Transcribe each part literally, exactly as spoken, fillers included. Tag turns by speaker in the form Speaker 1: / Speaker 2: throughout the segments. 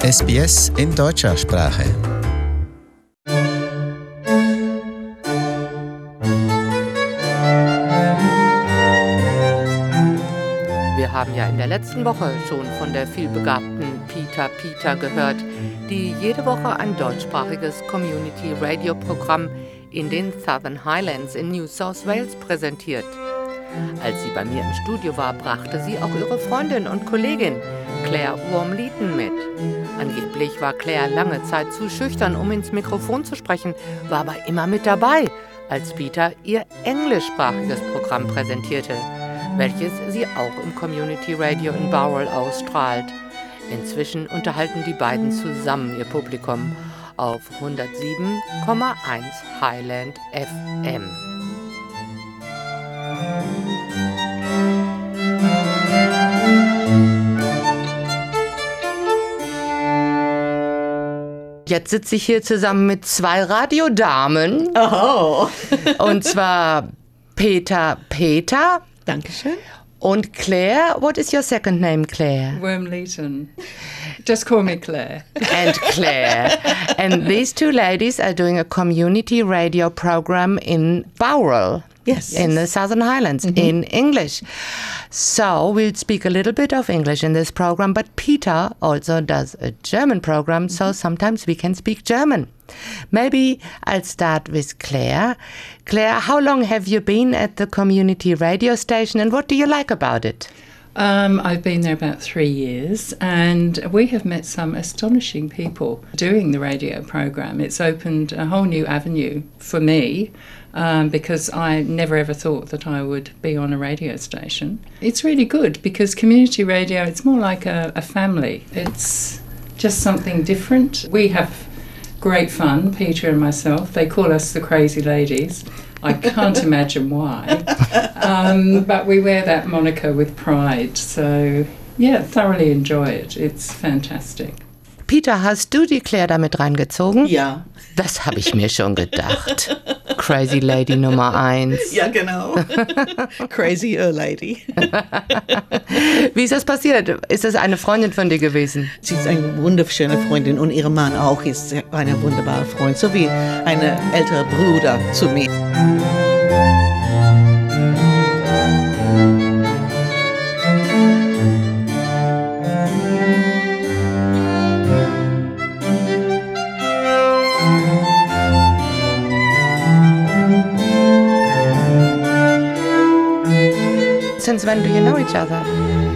Speaker 1: S B S in deutscher Sprache.
Speaker 2: Wir haben ja in der letzten Woche schon von der vielbegabten Peta Peta gehört, die jede Woche ein deutschsprachiges Community-Radio-Programm in den Southern Highlands in New South Wales präsentiert. Als sie bei mir im Studio war, brachte sie auch ihre Freundin und Kollegin Claire Wormleaton mit. Angeblich war Claire lange Zeit zu schüchtern, um ins Mikrofon zu sprechen, war aber immer mit dabei, als Peter ihr englischsprachiges Programm präsentierte, welches sie auch im Community Radio in Bowral ausstrahlt. Inzwischen unterhalten die beiden zusammen ihr Publikum auf hundertsieben Komma eins Highland F M. Jetzt sitze ich hier zusammen mit zwei Radiodamen.
Speaker 3: Oh.
Speaker 2: Und zwar Peta Peta.
Speaker 3: Dankeschön.
Speaker 2: Und Claire, what is your second name, Claire?
Speaker 4: Wormleaton. Just call me Claire.
Speaker 2: And Claire. And these two ladies are doing a community radio program in Bowral.
Speaker 3: Yes.
Speaker 2: In the Southern Highlands, mm-hmm. in English. So we'll speak a little bit of English in this program, but Peter also does a German program, so sometimes we can speak German. Maybe I'll start with Claire. Claire, how long have you been at the community radio station and what do you like about it?
Speaker 4: Um, I've been there about three years and we have met some astonishing people doing the radio program. It's opened a whole new avenue for me um, because I never ever thought that I would be on a radio station. It's really good because community radio, it's more like a, a family. It's just something different. We have great fun, Peter and myself. They call us the crazy ladies. I can't imagine why. Um, but we wear that moniker with pride. So, yeah, thoroughly enjoy it. It's fantastic.
Speaker 2: Peter, hast du die Claire damit reingezogen?
Speaker 3: Ja.
Speaker 2: Das habe ich mir schon gedacht. Crazy Lady Nummer eins.
Speaker 3: Ja, genau. Crazy Lady.
Speaker 2: Wie ist das passiert? Ist das eine Freundin von dir gewesen?
Speaker 3: Sie ist eine wunderschöne Freundin und ihr Mann auch ist ein wunderbarer Freund, so wie ein älterer Bruder zu mir.
Speaker 2: Since when do you know each other?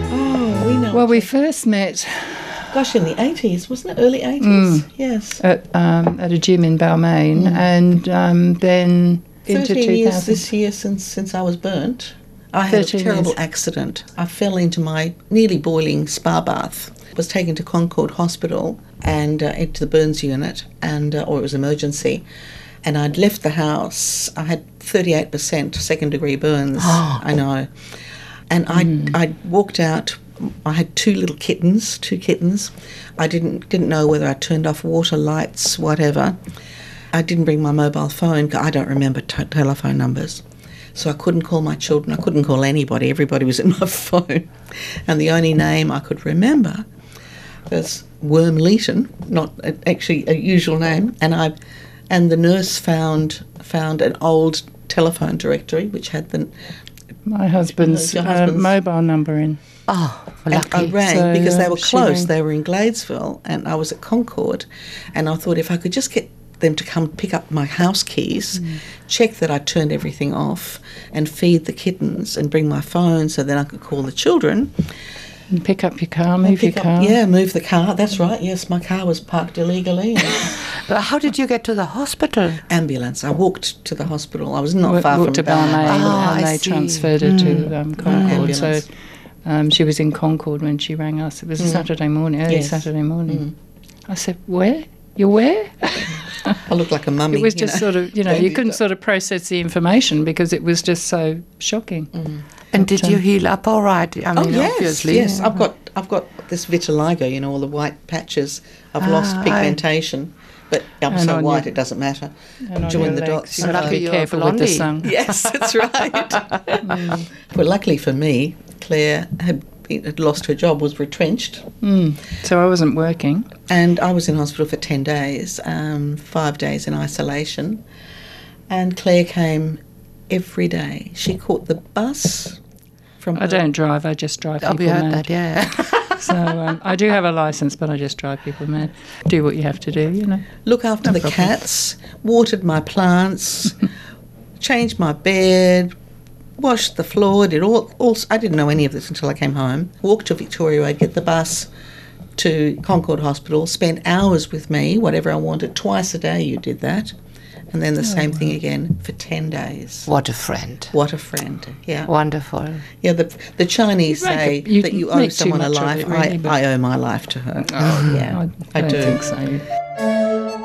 Speaker 3: Oh, we know.
Speaker 4: Well, we first met...
Speaker 3: Gosh, in the eighties, wasn't it? Early eighties,
Speaker 4: mm,
Speaker 3: yes.
Speaker 4: At, um, at a gym in Balmain, mm. and um, then into
Speaker 3: thirteen
Speaker 4: two thousand.
Speaker 3: years this year since, since I was burnt. I had a terrible years. accident. I fell into my nearly boiling spa bath. I was taken to Concord Hospital and uh, into the burns unit, and uh, or it was emergency. And I'd left the house. I had thirty-eight percent second degree burns.
Speaker 2: Oh.
Speaker 3: I know. And I mm. I walked out. I had two little kittens, two kittens. I didn't didn't know whether I turned off water, lights, whatever. I didn't bring my mobile phone. I don't remember t- telephone numbers. So I couldn't call my children. I couldn't call anybody. Everybody was in my phone. And the only name I could remember was Wormleaton, not a, actually a usual name. And I, and the nurse found found an old telephone directory which had the
Speaker 4: my husband's,
Speaker 3: uh, husband's
Speaker 4: uh, mobile number in.
Speaker 2: Oh,
Speaker 3: and
Speaker 2: lucky.
Speaker 3: I rang
Speaker 4: so,
Speaker 3: because
Speaker 4: uh,
Speaker 3: they were close.
Speaker 4: rang.
Speaker 3: They were in Gladesville, and I was at Concord. And I thought if I could just get them to come pick up my house keys, mm. check that I turned everything off, and feed the kittens, and bring my phone so then I could call the children.
Speaker 4: And pick up your car, move your
Speaker 3: up,
Speaker 4: car.
Speaker 3: Yeah, move the car. That's right. Yes, my car was parked illegally.
Speaker 2: But how did you get to the hospital?
Speaker 3: Ambulance. I walked to the hospital. I was not
Speaker 4: w-
Speaker 3: far
Speaker 4: walked
Speaker 3: from
Speaker 4: to Balmain,
Speaker 2: Oh,
Speaker 4: and
Speaker 2: I
Speaker 4: they
Speaker 2: see.
Speaker 4: transferred her
Speaker 2: mm.
Speaker 4: to um, Concord.
Speaker 3: Ambulance.
Speaker 4: So um, she was in Concord when she rang us. It was a
Speaker 3: Mm.
Speaker 4: Saturday morning, early
Speaker 3: Yes.
Speaker 4: Saturday morning.
Speaker 3: Mm.
Speaker 4: I said, "Where? You're where?"
Speaker 3: I looked like a mummy.
Speaker 4: It was
Speaker 3: you
Speaker 4: just
Speaker 3: know.
Speaker 4: sort of, you know, you couldn't sort of process the information because it was just so shocking.
Speaker 3: Mm.
Speaker 2: And
Speaker 4: But,
Speaker 2: did
Speaker 4: um,
Speaker 2: you heal up all right? I mean,
Speaker 3: Oh yes,
Speaker 2: obviously.
Speaker 3: yes. I've got I've got this vitiligo. You know, all the white patches. I've
Speaker 2: Ah,
Speaker 3: lost
Speaker 2: I-
Speaker 3: pigmentation, but I'm
Speaker 4: And
Speaker 3: so
Speaker 4: on
Speaker 3: white
Speaker 4: your-
Speaker 3: it doesn't matter.
Speaker 4: And on
Speaker 3: Join
Speaker 4: your
Speaker 3: the
Speaker 4: legs,
Speaker 3: dots.
Speaker 4: you have to
Speaker 2: Lucky
Speaker 4: be
Speaker 2: you're a
Speaker 4: careful with the
Speaker 2: blondie.
Speaker 4: sun.
Speaker 3: Yes, that's right. Well, luckily for me, Claire had had lost her job, was retrenched.
Speaker 4: Mm. So I wasn't working.
Speaker 3: And I was in hospital for ten days, um, five days in isolation. And Claire came every day. She caught the bus from
Speaker 4: I
Speaker 3: her.
Speaker 4: don't drive, I just drive
Speaker 2: Oh,
Speaker 4: people
Speaker 2: we heard
Speaker 4: mad.
Speaker 2: that, yeah.
Speaker 4: So um, I do have a licence, but I just drive people mad. Do what you have to do, you know.
Speaker 3: Look after
Speaker 4: No
Speaker 3: the
Speaker 4: problem.
Speaker 3: cats, watered my plants, changed my bed, washed the floor, did all, all. I didn't know any of this until I came home. Walked to Victoria Road, get the bus to Concord Hospital, spent hours with me, whatever I wanted. Twice a day you did that. And then the same thing again for ten days.
Speaker 2: What a friend.
Speaker 3: What a friend, yeah.
Speaker 2: Wonderful.
Speaker 3: Yeah, the the Chinese
Speaker 4: You make
Speaker 3: say
Speaker 4: a- you
Speaker 3: that you owe
Speaker 4: make too
Speaker 3: someone a
Speaker 4: much of
Speaker 3: life.
Speaker 4: it, really,
Speaker 3: I,
Speaker 4: but-
Speaker 3: I owe my life to her.
Speaker 4: Oh,
Speaker 3: yeah,
Speaker 4: I,
Speaker 3: I
Speaker 4: don't
Speaker 3: do.
Speaker 4: think so.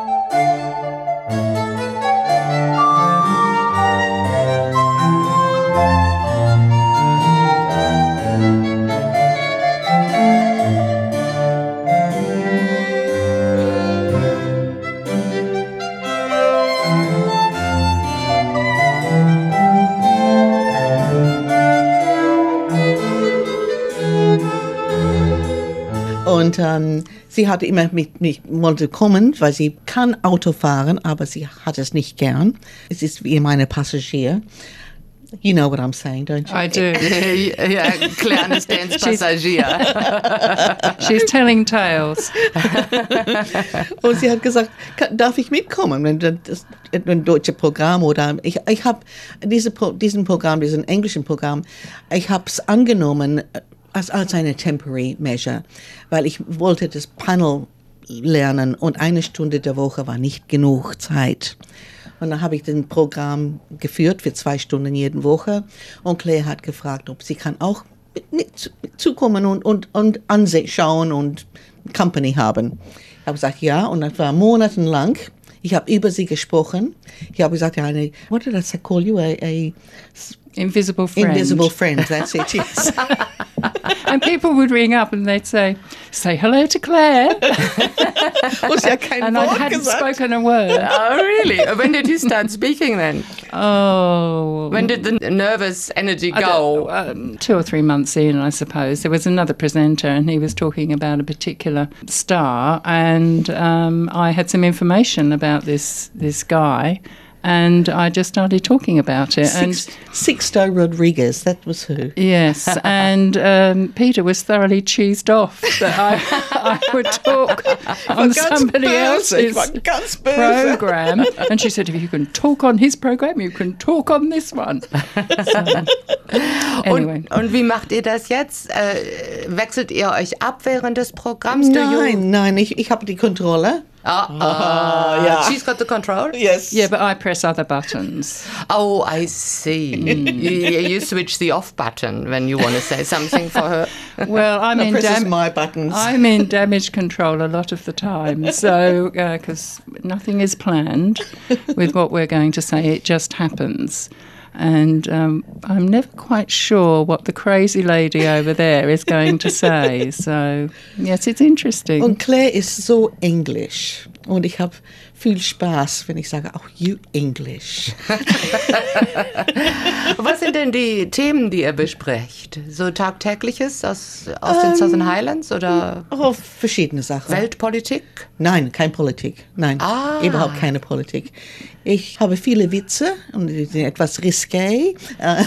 Speaker 3: Und ähm, sie hatte immer mit mich wollte kommen, weil sie kann Auto fahren, aber sie hat es nicht gern. Es ist wie meine Passagier. You know what I'm saying, don't you?
Speaker 4: I do.
Speaker 2: yeah, Claire understands Passagier.
Speaker 4: She's telling tales.
Speaker 3: Und sie hat gesagt, "Ka- darf ich mitkommen, wenn das ein deutsches Programm oder ich ich habe diese Pro, diesen Programm, diesen englischen Programm, ich habe es angenommen als als eine temporary measure, weil ich wollte das Panel lernen und eine Stunde der Woche war nicht genug Zeit. Und dann habe ich das Programm geführt für zwei Stunden jede Woche und Claire hat gefragt, ob sie kann auch mit zukommen und, und, und anschauen und Company haben. Ich habe gesagt, ja, und das war monatelang. Ich habe über sie gesprochen. Ich habe gesagt, ja, eine, what did I say, call you? A, a
Speaker 4: Invisible friend.
Speaker 3: invisible friend, that's it, yes.
Speaker 4: And people would ring up and they'd say, say hello to Claire.
Speaker 3: Und sie hat kein
Speaker 4: And I
Speaker 3: Wort
Speaker 4: hadn't
Speaker 3: gesagt.
Speaker 4: spoken a word.
Speaker 2: Oh, really? When did you start speaking then?
Speaker 4: Oh.
Speaker 2: When did the nervous energy
Speaker 4: I
Speaker 2: go?
Speaker 4: don't- um, two or three months in, I suppose. There was another presenter and he was talking about a particular star, and um, I had some information about this this guy, and I just started talking about it.
Speaker 3: Six, Sixto Rodriguez, that was who.
Speaker 4: And yes, and um, Peter was thoroughly cheesed off that I, I would talk on
Speaker 3: ganz
Speaker 4: somebody
Speaker 3: böse, ich
Speaker 4: else's
Speaker 3: war ganz böse.
Speaker 4: program. And she said, if you can talk on his program, you can talk on this one. So, anyway.
Speaker 2: Und, und wie macht ihr das jetzt? Äh, wechselt ihr euch ab während des Programms? Do you-
Speaker 3: Nein, nein, ich, ich habe die Kontrolle.
Speaker 2: Ah, ah,
Speaker 3: ja.
Speaker 2: She's got the control?
Speaker 3: Yes.
Speaker 4: Yeah, but I press other buttons.
Speaker 2: Oh, I see. you, you switch the off button when you want to say something for her.
Speaker 4: Well, I'm
Speaker 3: I
Speaker 4: in
Speaker 3: presses
Speaker 4: dam-
Speaker 3: my buttons.
Speaker 4: I'm in damage control a lot of the time, so because nothing is planned with what we're going to say, it just happens. And um, I'm never quite sure what the crazy lady over there is going to say. So, yes, it's interesting.
Speaker 3: Und Claire ist so englisch. Und ich habe viel Spaß, wenn ich sage, oh, you English.
Speaker 2: Was sind denn die Themen, die ihr besprecht? So tagtägliches aus, aus den Southern Highlands oder
Speaker 3: Oh, verschiedene Sachen.
Speaker 2: Weltpolitik?
Speaker 3: Nein, kein Politik. Nein,
Speaker 2: Ah.
Speaker 3: überhaupt keine Politik. Ich habe viele Witze und die sind etwas risqué. Äh,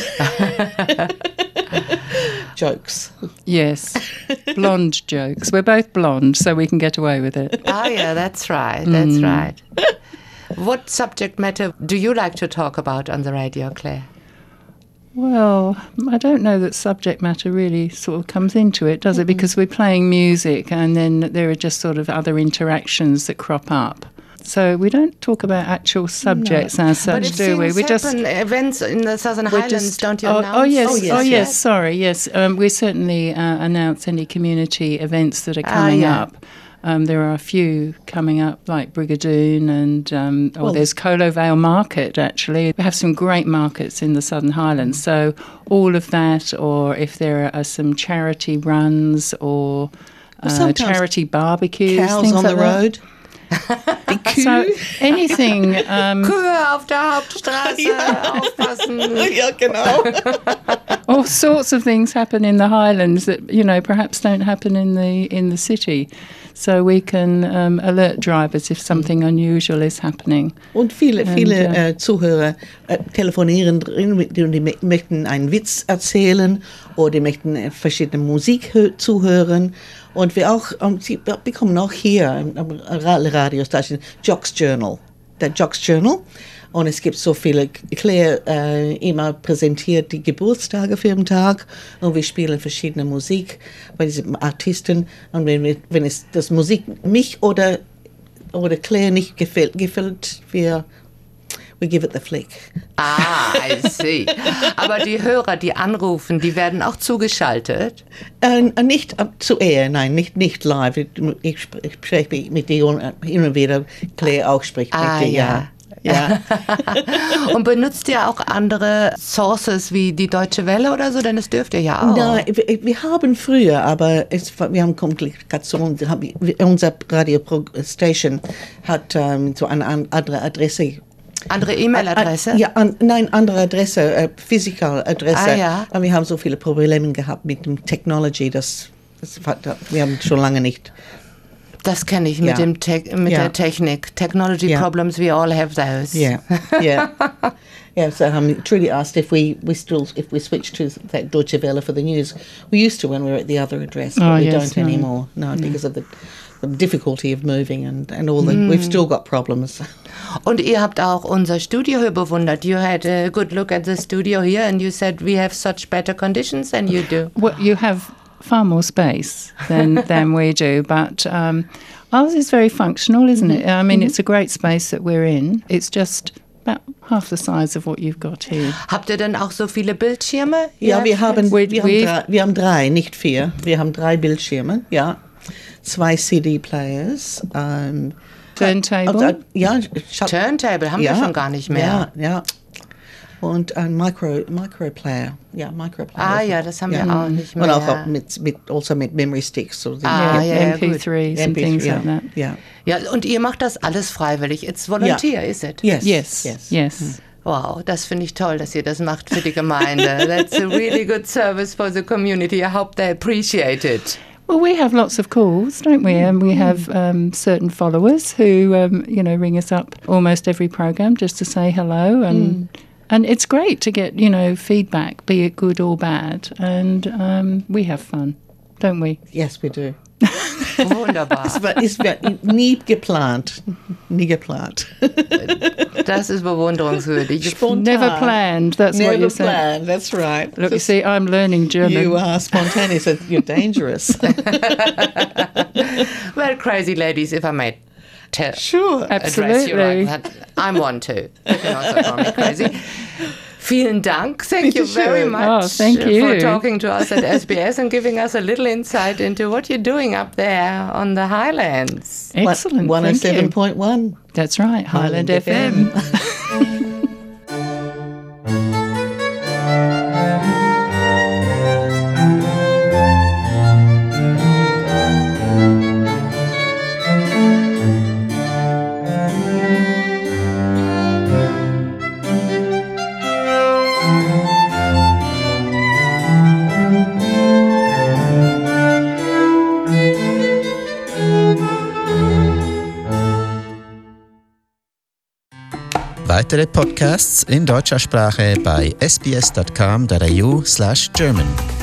Speaker 3: Jokes.
Speaker 4: Yes, blonde jokes. We're both blonde, so we can get away with it.
Speaker 2: Ah, yeah, that's right, that's right. What subject matter do you like to talk about on the radio, Claire?
Speaker 4: Well, I don't know that subject matter really sort of comes into it, does it? Because we're playing music and then there are just sort of other interactions that crop up. So we don't talk about actual subjects as
Speaker 2: But
Speaker 4: such,
Speaker 2: it
Speaker 4: do we?
Speaker 2: seems
Speaker 4: We just
Speaker 2: happen events in the Southern
Speaker 4: we're
Speaker 2: Highlands,
Speaker 4: just-
Speaker 2: don't you
Speaker 4: oh,
Speaker 2: announce?
Speaker 4: oh yes,
Speaker 3: Oh, yes,
Speaker 4: oh yes,
Speaker 3: yes.
Speaker 4: sorry, yes. Um, we certainly uh, announce any community events that are
Speaker 2: Ah,
Speaker 4: coming
Speaker 2: yeah.
Speaker 4: up. Um, there are a few coming up, like Brigadoon, and um, oh,
Speaker 3: Well-
Speaker 4: there's Colo Vale Market, actually. We have some great markets in the Southern Highlands. So all of that, or if there are some charity runs or uh,
Speaker 3: sometimes
Speaker 4: charity barbecues,
Speaker 3: Cows
Speaker 4: things
Speaker 3: on
Speaker 4: like
Speaker 3: the
Speaker 4: that.
Speaker 3: road. Die Kühe.
Speaker 4: So anything. Um,
Speaker 2: Kühe auf der Hauptstraße,
Speaker 3: Ja.
Speaker 2: aufpassen.
Speaker 3: Ja, genau.
Speaker 4: all sorts of things happen in the Highlands that, you know, perhaps don't happen in the in the city. So we can um, alert drivers if something unusual is happening.
Speaker 3: Und viele, viele
Speaker 4: Und,
Speaker 3: äh, Zuhörer äh, telefonieren drin, mit- die, die mö- möchten einen Witz erzählen oder die möchten äh, verschiedene Musik hö- zuhören. Und wir auch, ähm, sie bekommen auch hier am am Radiostation Jocks Journal, der Jocks Journal. Und es gibt so viele, Claire äh, immer präsentiert die Geburtstage für den Tag und wir spielen verschiedene Musik bei diesen Artisten. Und wenn, wir, wenn es das Musik mich oder, oder Claire nicht gefällt, gefällt wir we give it the flick.
Speaker 2: Ah, I see. Aber die Hörer, die anrufen, die werden auch zugeschaltet.
Speaker 3: Äh, nicht ab zu Ehe, nein, nicht, nicht live. Ich, ich spre- ich spreche mit dir und hin und wieder, Claire auch spricht
Speaker 2: Ah,
Speaker 3: mit dir,
Speaker 2: ja.
Speaker 3: ja.
Speaker 2: Und benutzt ihr auch andere Sources wie die Deutsche Welle oder so? Denn das dürft ihr ja auch.
Speaker 3: Nein, wir, wir haben früher, aber es, wir haben Komplikationen. Wir haben- Unser Radio-Station hat ähm, so eine an- andere Adresse.
Speaker 2: Andere E-Mail-Adresse?
Speaker 3: Ja, an, nein, andere Adresse, äh, physical Adresse.
Speaker 2: Ah, ja.
Speaker 3: Aber wir haben so viele Probleme gehabt mit dem Technology, das, das war- wir haben schon lange nicht.
Speaker 2: Das kenne ich mit,
Speaker 3: Ja.
Speaker 2: dem Te mit
Speaker 3: Ja.
Speaker 2: der Technik. Technology
Speaker 3: Ja.
Speaker 2: problems, we all have those.
Speaker 3: Yeah, yeah, yeah. So um, Trudy asked if we, we still if we switched to that Deutsche Welle for the news. We used to when we were at the other address, but
Speaker 4: Oh,
Speaker 3: we
Speaker 4: yes,
Speaker 3: don't
Speaker 4: no.
Speaker 3: anymore. No, because of the, the difficulty of moving and and all the. We've still got problems.
Speaker 2: Und ihr habt auch unser Studio hier bewundert. You had a good look at the studio here and you said we have such better conditions than you do.
Speaker 4: Well, you have far more space than than we do, but um, ours is very functional, isn't it? I mean, it's a great space that we're in. It's just about half the size of what you've got here.
Speaker 2: Habt ihr denn auch so viele Bildschirme?
Speaker 3: Ja, wir haben
Speaker 4: We-
Speaker 3: wir haben,
Speaker 4: we-
Speaker 3: drei, wir haben drei, nicht vier. Wir haben drei Bildschirme. Ja, zwei C D-Players. Ähm,
Speaker 4: Turntable.
Speaker 3: also, ja, Shut-
Speaker 2: Turntable haben wir schon gar nicht mehr.
Speaker 3: Ja, ja. Und ein Micro, Microplayer. Ja, Microplayer.
Speaker 2: Ah ja, das haben wir auch nicht
Speaker 3: Und auch
Speaker 2: mehr.
Speaker 3: mit, mit, also mit Memory Sticks. So die-
Speaker 2: Ah, ja, ja,
Speaker 4: M P
Speaker 2: gut.
Speaker 4: threes and things
Speaker 3: ja,
Speaker 4: like that.
Speaker 3: ja.
Speaker 2: Ja, und ihr macht das alles freiwillig. It's volunteer, is it?
Speaker 3: Yes.
Speaker 4: Yes,
Speaker 3: Yes.
Speaker 4: yes.
Speaker 2: Wow, das finde ich toll, dass ihr das macht für die Gemeinde. That's a really good service for the community. I hope they appreciate it.
Speaker 4: Well, we have lots of calls, don't we? And we have um, certain followers who, um, you know, ring us up almost every program just to say hello, and and it's great to get, you know, feedback, be it good or bad, and um, we have fun, don't we?
Speaker 3: Yes, we do.
Speaker 2: Wunderbar.
Speaker 3: Aber es wird nie geplant. Nie geplant.
Speaker 2: Das ist bewunderungswürdig.
Speaker 3: Spontan.
Speaker 4: Never planned. That's what
Speaker 3: Never
Speaker 4: you said.
Speaker 3: planned. That's right.
Speaker 4: Look, you
Speaker 3: Just-
Speaker 4: see, I'm learning German.
Speaker 3: You are spontaneous. and You're dangerous.
Speaker 2: Well, crazy ladies, if I may tell.
Speaker 3: Sure.
Speaker 2: address you
Speaker 4: Absolutely.
Speaker 2: like that. I'm one too. You can also call me crazy. Vielen Dank. Thank you
Speaker 3: Bitte
Speaker 2: very
Speaker 3: schön.
Speaker 2: much
Speaker 4: Oh, thank
Speaker 2: for
Speaker 4: you.
Speaker 2: talking to us at S B S and giving us a little insight into what you're doing up there on the Highlands.
Speaker 4: Excellent.
Speaker 3: one oh
Speaker 4: thank
Speaker 3: seven
Speaker 4: you.
Speaker 3: point one.
Speaker 4: That's right, Highland,
Speaker 3: Highland
Speaker 4: F M.
Speaker 1: Weitere Podcasts in deutscher Sprache bei sbs.com.au slash German.